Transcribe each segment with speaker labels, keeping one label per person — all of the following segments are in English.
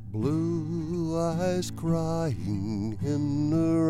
Speaker 1: Blue eyes crying in the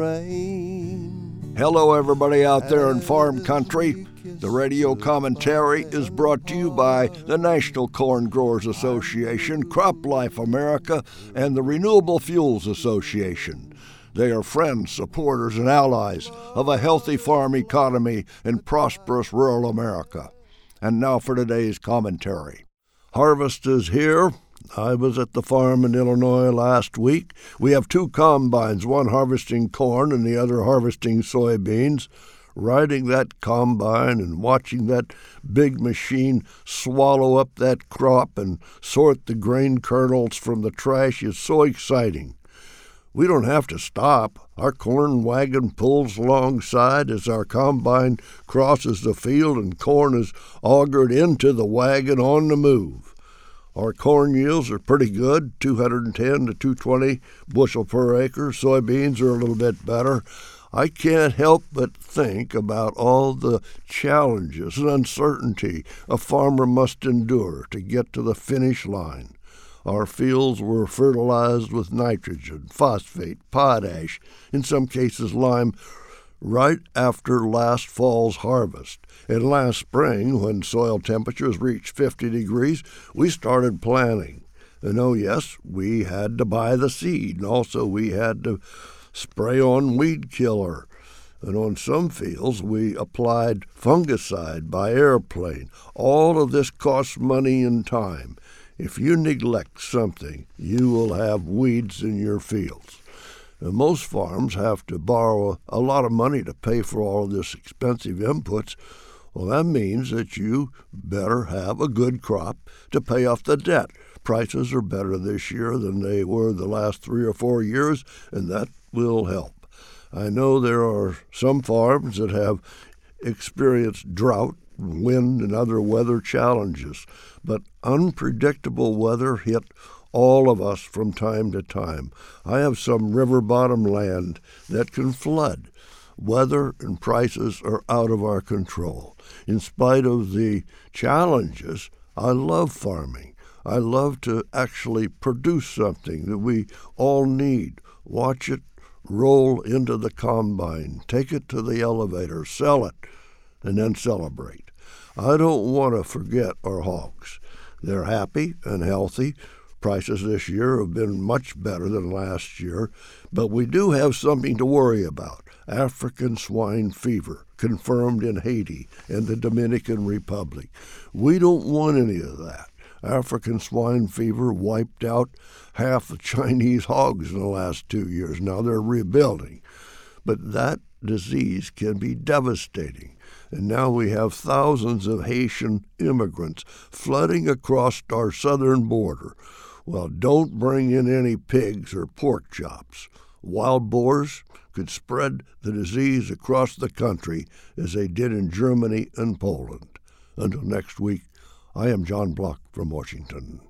Speaker 1: rain.
Speaker 2: Hello, everybody out there in farm country. The radio commentary is brought to you by the National Corn Growers Association, CropLife America, and the Renewable Fuels Association. They are friends, supporters, and allies of a healthy farm economy in prosperous rural America. And now for today's commentary. Harvest is here. I was at the farm in Illinois last week. We have two combines, one harvesting corn and the other harvesting soybeans. Riding that combine and watching that big machine swallow up that crop and sort the grain kernels from the trash is so exciting. We don't have to stop. Our corn wagon pulls alongside as our combine crosses the field and corn is augured into the wagon on the move. Our corn yields are pretty good, 210 to 220 bushel per acre. Soybeans are a little bit better. I can't help but think about all the challenges and uncertainty a farmer must endure to get to the finish line. Our fields were fertilized with nitrogen, phosphate, potash, in some cases lime, right after last fall's harvest. And last spring, when soil temperatures reached 50 degrees, we started planting. And oh yes, we had to buy the seed, and also we had to spray on weed killer. And on some fields, we applied fungicide by airplane. All of this costs money and time. If you neglect something, you will have weeds in your fields. And most farms have to borrow a lot of money to pay for all of this expensive inputs. Well, that means that you better have a good crop to pay off the debt. Prices are better this year than they were the last 3 or 4 years, and that will help. I know there are some farms that have experienced drought, wind, and other weather challenges, but unpredictable weather hit all of us from time to time. I have some river bottom land that can flood. Weather and prices are out of our control. In spite of the challenges, I love farming. I love to actually produce something that we all need. Watch it roll into the combine, take it to the elevator, sell it, and then celebrate. I don't want to forget our hogs. They're happy and healthy. Prices this year have been much better than last year, but we do have something to worry about. African swine fever, confirmed in Haiti and the Dominican Republic. We don't want any of that. African swine fever wiped out half the Chinese hogs in the last 2 years. Now they're rebuilding. But that disease can be devastating. And now we have thousands of Haitian immigrants flooding across our southern border. Well, don't bring in any pigs or pork chops. Wild boars could spread the disease across the country as they did in Germany and Poland. Until next week, I am John Block from Washington.